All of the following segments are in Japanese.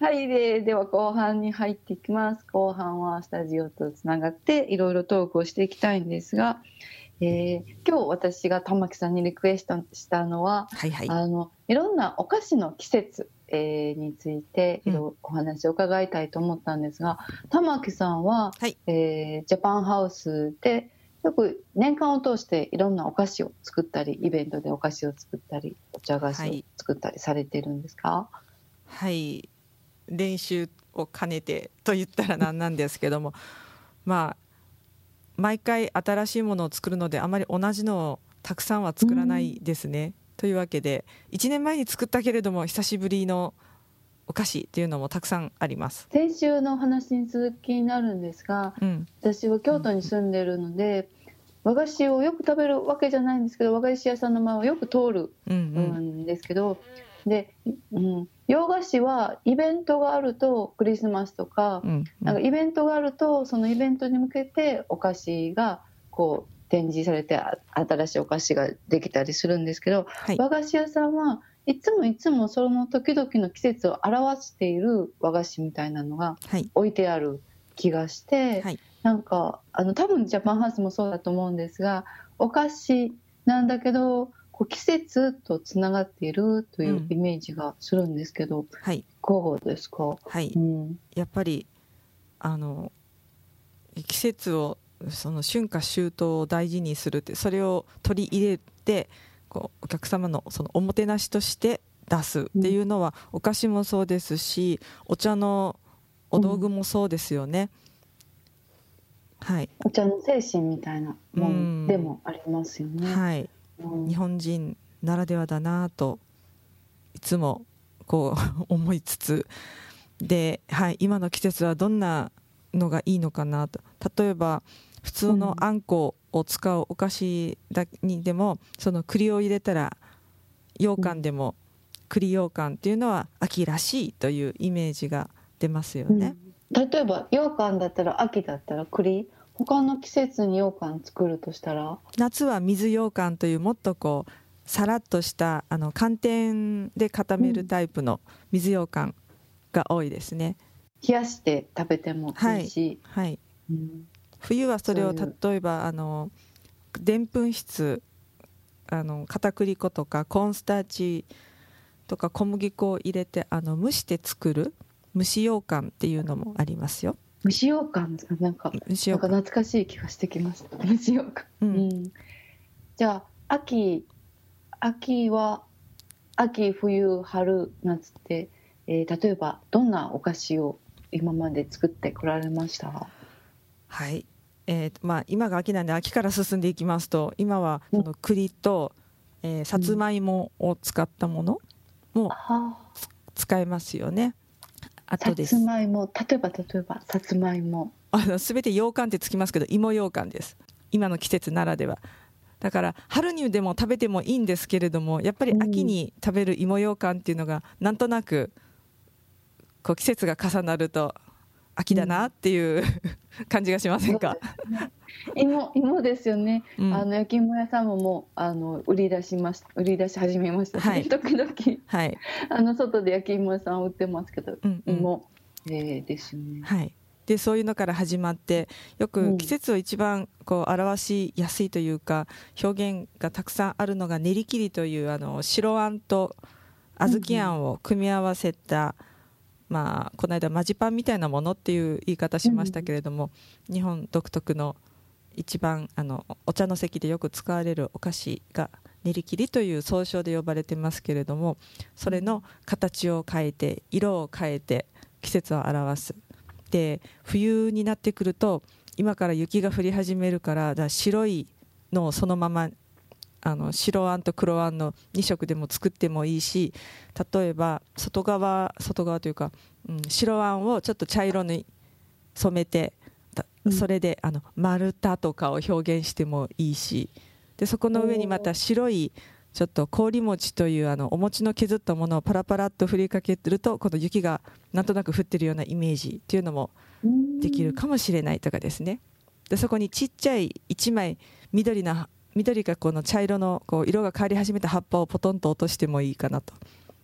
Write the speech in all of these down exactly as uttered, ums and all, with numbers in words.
はいで、では後半に入っていきます。後半はスタジオとつながっていろいろトークをしていきたいんですが、えー、今日私が玉木さんにリクエストしたのは、 はいはい、 あのいろんなお菓子の季節、えー、についていろいろお話を伺いたいと思ったんですが、うん、玉木さんは、 はい、 えー、ジャパンハウスでよく年間を通していろんなお菓子を作ったり、イベントでお菓子を作ったり、お茶菓子を作ったりされてるんですか？ はい、はい、練習を兼ねてと言ったらなんなんですけどもまあ毎回新しいものを作るのであまり同じのをたくさんは作らないですね、うん、というわけでいちねんまえに作ったけれども久しぶりのお菓子っていうのもたくさんあります。 先週のお話に続きになるんですが、うん、私は京都に住んでるので、うん、和菓子をよく食べるわけじゃないんですけど、和菓子屋さんの前をよく通るんですけど、うんうん、で、うん、洋菓子はイベントがあるとクリスマスとか、うんうん、なんかイベントがあるとそのイベントに向けてお菓子がこう展示されて新しいお菓子ができたりするんですけど、はい、和菓子屋さんはいつもいつもその時々の季節を表している和菓子みたいなのが置いてある気がして、はい、なんかあの多分ジャパンハウスもそうだと思うんですが、お菓子なんだけどこう季節とつながっているというイメージがするんですけど、うん、はい、いかがですか？ はい、うん、やっぱりあの季節をその春夏秋冬を大事にするって、それを取り入れてこうお客様のそのおもてなしとして出すっていうのは、うん、お菓子もそうですしお茶のお道具もそうですよね、 うん、はい、お茶の精神みたいなものでもありますよね、 うん、はい、うん、日本人ならではだなといつもこう思いつつで、はい、今の季節はどんなのがいいのかなと。例えば普通のあんこを使うお菓子だにでも、うん、その栗を入れたら羊羹でも栗羊羹っていうのは秋らしいというイメージが出ますよね、 うん、例えば羊羹だったら秋だったら栗、他の季節に羊羹作るとしたら夏は水羊羹というもっとこうさらっとしたあの寒天で固めるタイプの水羊羹が多いですね、 うん、冷やして食べてもいいし、 はいはい、うん、冬はそれを例えばあのでんぷん質、あの片栗粉とかコーンスターチとか小麦粉を入れてあの蒸して作る蒸し羊羹っていうのもありますよ。 蒸し羊羹なんか、なんか懐かしい気がしてきました。蒸し羊羹、うんうん、じゃあ秋秋は秋冬春夏って、えー、例えばどんなお菓子を今まで作ってこられました？ はい、えーまあ、今が秋なんで秋から進んでいきますと、今はその栗と、うん、えー、さつまいもを使ったものも使えますよね。あとです、 さつまいも、例えば例えばさつまいもあの全て羊羹ってつきますけど芋羊羹です。今の季節ならではだから春にでも食べてもいいんですけれども、やっぱり秋に食べる芋羊羹っていうのがなんとなくこう季節が重なると秋だなっていう、うん、感じがしませんか？ ね、芋, 芋ですよね、うん、あの焼き芋屋さんももうあの売り出しまし売り出し始めました、ね、はい、時々、はい、あの外で焼き芋屋さん売ってますけど、うんうん、芋、えー、ですよね、 はい、でそういうのから始まってよく季節を一番こう表しやすいというか表現がたくさんあるのが練り切りというあの白あんと小豆あんを組み合わせた、うん、まあ、この間マジパンみたいなものっていう言い方しましたけれども、うん、日本独特の一番あのお茶の席でよく使われるお菓子が練り切りという総称で呼ばれてますけれども、それの形を変えて色を変えて季節を表す。で冬になってくると今から雪が降り始めるから、だ白いのをそのままあの白あんと黒あんのに色でも作ってもいいし、例えば外側外側というか、うん、白あんをちょっと茶色に染めて、それであの丸太とかを表現してもいいし、でそこの上にまた白いちょっと氷餅というあのお餅の削ったものをパラパラっと振りかけてると、この雪がなんとなく降ってるようなイメージっていうのもできるかもしれないとかですね。でそこにちっちゃいいちまい緑な緑がこの茶色のこう色が変わり始めた葉っぱをポトンと落としてもいいかなと。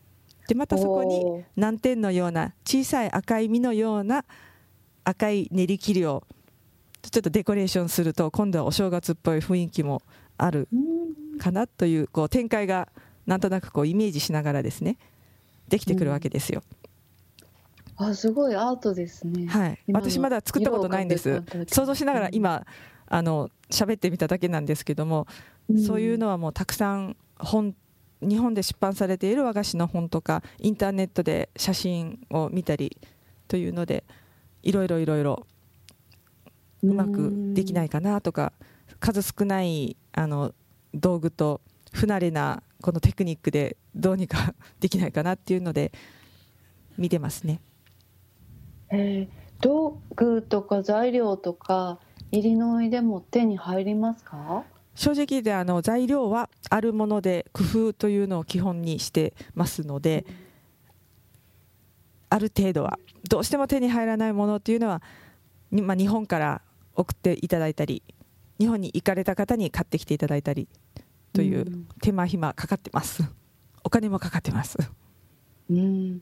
でまたそこに南天のような小さい赤い実のような赤い練り切りをちょっとデコレーションすると、今度はお正月っぽい雰囲気もあるかなという、こう展開がなんとなくこうイメージしながらですねできてくるわけですよ。 うん、あ、すごいアートですね。 はい、私まだ作ったことないんです。想像しながら今、うん、あの喋ってみただけなんですけども、うん、そういうのはもうたくさん本日本で出版されている和菓子の本とかインターネットで写真を見たりというので、いろいろいろいろうまくできないかなとか、数少ないあの道具と不慣れなこのテクニックでどうにかできないかなっていうので見てますね。 えー、道具とか材料とかイリノイでも手に入りますか？ 正直であの材料はあるもので工夫というのを基本にしてますので、うん、ある程度はどうしても手に入らないものというのは、まあ、日本から送っていただいたり、日本に行かれた方に買ってきていただいたりという手間暇かかってます。お金もかかってます。 うん、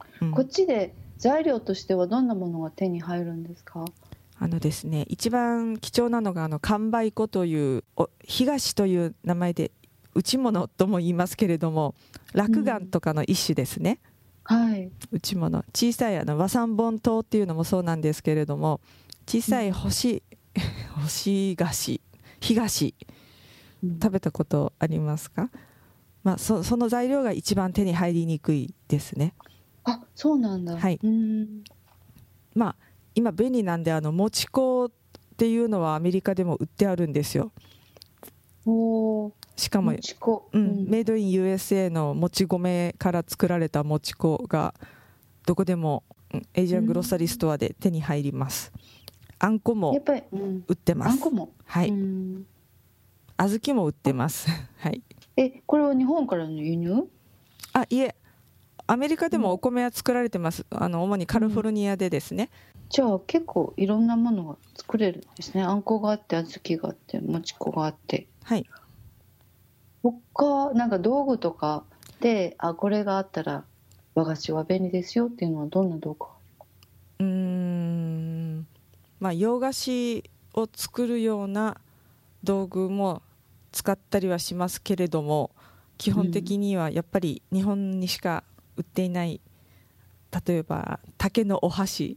うん、こっちで材料としてはどんなものが手に入るんですか？ あのですね、一番貴重なのがあの寒梅粉という干菓子という名前で打物とも言いますけれども、落雁とかの一種ですね、 うん、はい、 打物、小さいあの和三盆糖っていうのもそうなんですけれども、小さい干し、うん、干し菓子、干菓子、食べたことありますか？まあ、そ, その材料が一番手に入りにくいですね。 あ、そうなんだ。 はい、 うん、 まあ今便利なんで、あのもち粉っていうのはアメリカでも売ってあるんですよ。 お、 しかももち粉、 うん、メイドイン ユーエスエー のもち米から作られたもち粉がどこでもエイジアングロッサリーストアで手に入ります。あんこも売ってます。 あんこも、 はい、小豆も売ってます。はい、 え、これは日本からの輸入？ あ、いえ、アメリカでもお米は作られてます。あの主にカリフォルニアでですね、 うん、じゃあ結構いろんなものが作れるんですね。あんこがあって、小豆があって、もち粉があって。 はい。 他なんか道具とかで、あ、これがあったら和菓子は便利ですよっていうのはどんな道具？ うーん、まあ洋菓子を作るような道具も使ったりはしますけれども、基本的にはやっぱり日本にしか売っていない、例えば竹のお箸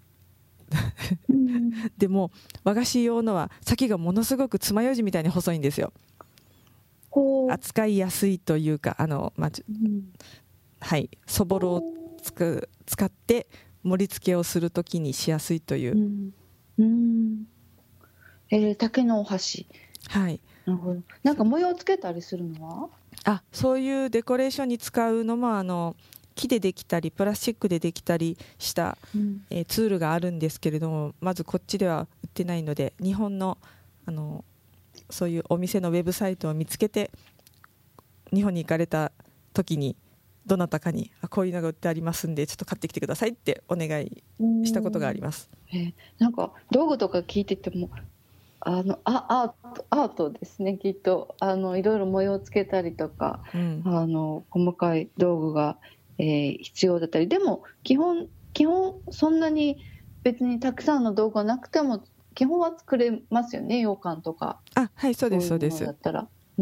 でも和菓子用のは先がものすごく爪楊枝みたいに細いんですよ。扱いやすいというか、あの、まあうん、はい、そぼろをつく使って盛り付けをするときにしやすいという、 うんうん、えー、竹のお箸、 はい、 なるほど。なんか模様をつけたりするのは？ あ、そういうデコレーションに使うのもあの木でできたりプラスチックでできたりした、うん、えー、ツールがあるんですけれども、まずこっちでは売ってないので、日本の、あのそういうお店のウェブサイトを見つけて、日本に行かれた時にどなたかに、あ、こういうのが売ってありますんでちょっと買ってきてくださいってお願いしたことがあります。 えー、なんか道具とか聞いてても、あのあアート、アートですね、きっと。あのいろいろ模様をつけたりとか、うん、あの細かい道具が、えー、必要だったり、でも基本基本そんなに別にたくさんの道具がなくても基本は作れますよね、羊羹とか。 あ、はい、そうですそうです。 だったら、うん、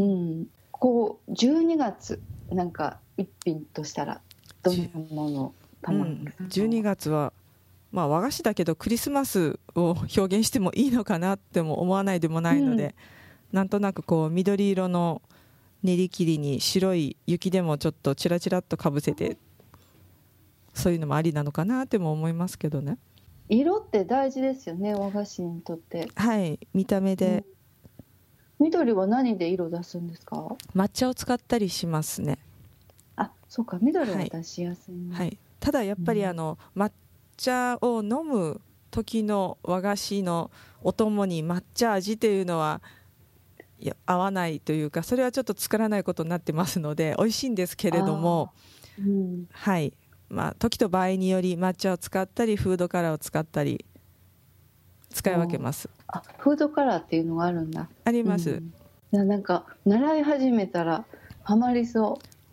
こうじゅうにがつなんか一品としたらどんなものを頼むんですか？ うん、じゅうにがつはまあ、和菓子だけどクリスマスを表現してもいいのかなっても思わないでもないので、うん、なんとなくこう緑色の練り切りに白い雪でもちょっとチラチラっとかぶせて、そういうのもありなのかなっても思いますけどね。 色って大事ですよね、和菓子にとって。 はい、見た目で、 うん、緑は何で色出すんですか？ 抹茶を使ったりしますね。 あ、そうか、緑は出しやすいね、 はいはい、ただやっぱりあの、うん、抹茶を飲む時の和菓子のお供に抹茶味というのはいや合わないというか、それはちょっと作らないことになってますので美味しいんですけれども、うん、はい、まあ、時と場合により抹茶を使ったりフードカラーを使ったり使い分けます。 あ、フードカラーっていうのがあるんだ。 あります、 うん、なんか習い始めたらハマりそ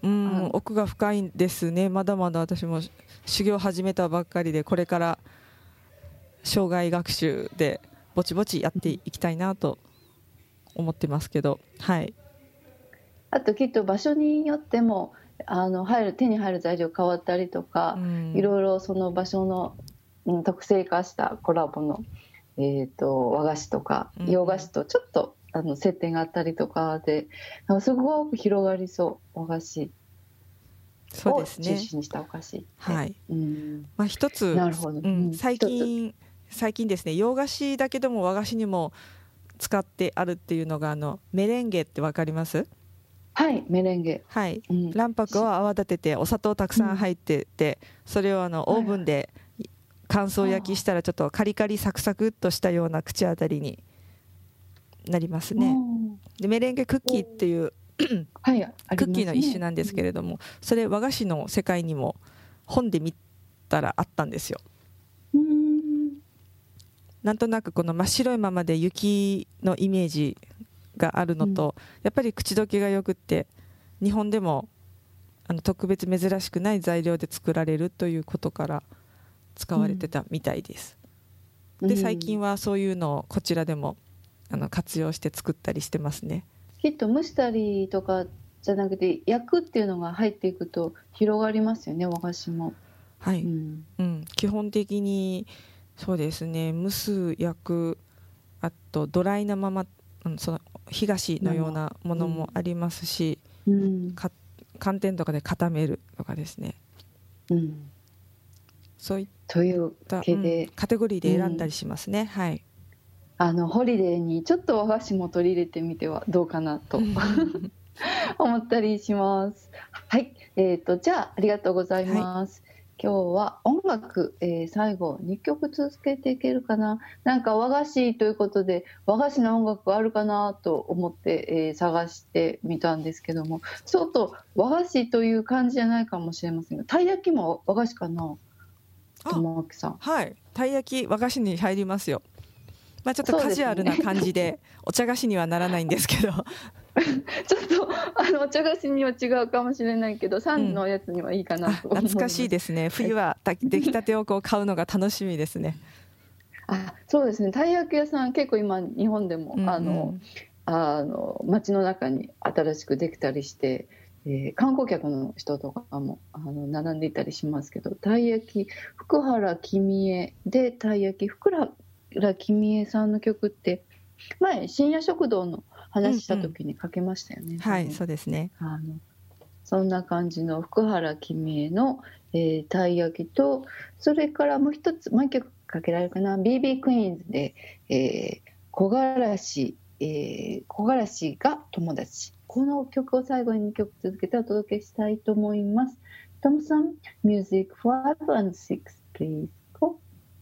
うん、奥が深いんですね。まだまだ私も修行始めたばっかりで、これから生涯学習でぼちぼちやっていきたいなと思ってますけど、はい。 あときっと場所によってもあの入る手に入る材料変わったりとか、うん、いろいろその場所の、うん、特性化したコラボの、えーと、和菓子とか洋菓子とちょっと、うん、あの接点があったりとかですごく広がりそう、和菓子を中心にしたお菓子って。 はい、 うん、 まあ、一つ、 なるほど、 うん、最近最近ですね、洋菓子だけども和菓子にも使ってあるっていうのがあのメレンゲってわかります？ はい、メレンゲ、 はい、うん、卵白を泡立ててお砂糖たくさん入ってて、うん、それをあのオーブンで乾燥焼きしたらちょっとカリカリサクサクっとしたような口当たりになりますね。でメレンゲクッキーっていうはい、 クッキーの一種なんですけれども、それ和菓子の世界にも本で見たらあったんですよ。 うーん、 なんとなくこの真っ白いままで雪のイメージがあるのと、うん、やっぱり口どけがよくって、日本でもあの特別珍しくない材料で作られるということから使われてたみたいです、うん、で最近はそういうのをこちらでもあの活用して作ったりしてますね。 きっと蒸したりとかじゃなくて焼くっていうのが入っていくと広がりますよね、和菓子も。 はい、うんうん、基本的にそうですね、蒸す、焼く、あとドライなまま、うん、その干菓子のようなものもありますし、うん、か寒天とかで固めるとかですね、うん、そういったという系で、 うん、カテゴリーで選んだりしますね、うん、はい。 あのホリデーにちょっと和菓子も取り入れてみてはどうかなと思ったりします。はい、えーと、じゃあありがとうございます、はい。今日は音楽、えー、最後にきょく続けていけるかな。なんか和菓子ということで和菓子の音楽があるかなと思って、えー、探してみたんですけども、ちょっと和菓子という感じじゃないかもしれませんが、たい焼きも和菓子かな。友明さん、 はい、たい焼き和菓子に入りますよ。まあ、ちょっとカジュアルな感じ で, で、ね、お茶菓子にはならないんですけどちょっとあのお茶菓子には違うかもしれないけど、サンのやつにはいいかなと思います、うん、 懐かしいですね。冬は出来たてをこう買うのが楽しみですね。 あ、そうですね、たい焼き屋さん結構今日本でも、うんうん、あのあの街の中に新しくできたりして、えー、観光客の人とかもあの並んでいたりしますけど、たい焼き福原君江でたい焼き福原君江さんの曲って前深夜食堂の話した時にかけましたよね、うんうん、 はい、そうですね。 あのそんな感じの福原君江の、えー、たい焼きと、それからもう一つもう一曲かけられるかな、 ビービー クイーンズで、えー、木枯らし、えー、木枯らしが友達、この曲を最後ににきょく続けてお届けしたいと思います。トムさん、ミュージックファイブアンドシックス please go。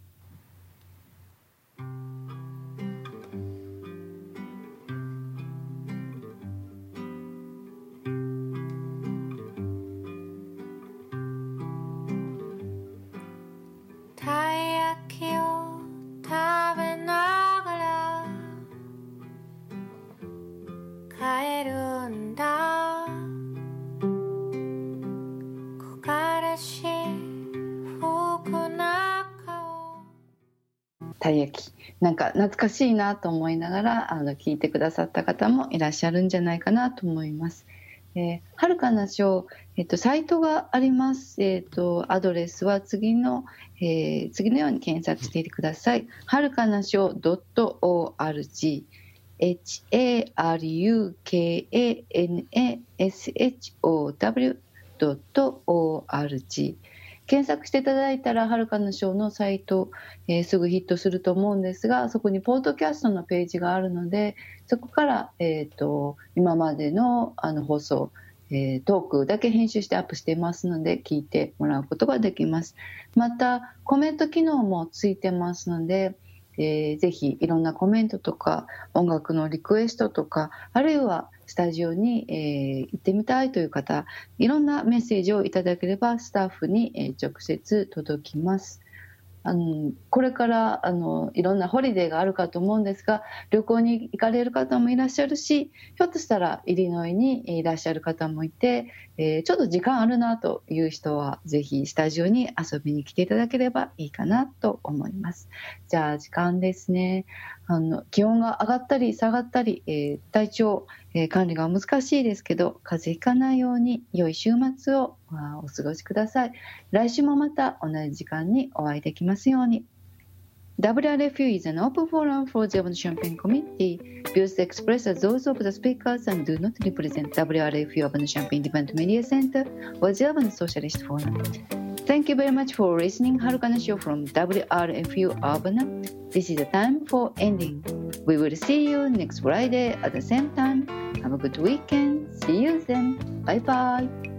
たい焼き、なんか懐かしいなと思いながらあの聞いてくださった方もいらっしゃるんじゃないかなと思います。えー、はるかなしょう、えっと、サイトがあります。えっと、アドレスは次の、えー、次のように検索していてください。はるかなしょう .org、 エイチ エー アール ユー ケー エー エヌ エー エス エイチ オー ダブリュー ドット オー アールジー、検索していただいたらはるかなしょうのサイト、えー、すぐヒットすると思うんですが、そこにポッドキャストのページがあるので、そこから、えー、と今まで の, あの放送、えー、トークだけ編集してアップしていますので聞いてもらうことができます。またコメント機能もついてますので、えー、ぜひいろんなコメントとか音楽のリクエストとか、あるいはスタジオに、えー、行ってみたいという方、いろんなメッセージをいただければスタッフに、えー、直接届きます。 あのこれからあのいろんなホリデーがあるかと思うんですが、旅行に行かれる方もいらっしゃるし、ひょっとしたらイリノイにいらっしゃる方もいて、えー、ちょっと時間あるなという人はぜひスタジオに遊びに来ていただければいいかなと思います。じゃあ時間ですね。あの気温が上がったり下がったり、えー、体調、えー、管理が難しいですけど、風邪ひかないように良い週末をお過ごしください。来週もまた同じ時間にお会いできますように。ダブリューアールエフユー is an open forum for the Urban Champaign community. Views expressed are those of the speakers and do not represent ダブリューアールエフユーUrban Champaign Event Media Center or the Urban Socialist Forum. Thank you very much for listening. Harukana Show from ダブリューアールエフユー Urban. This is the time for ending. We will see you next Friday at the same time. Have a good weekend. See you then. Bye bye.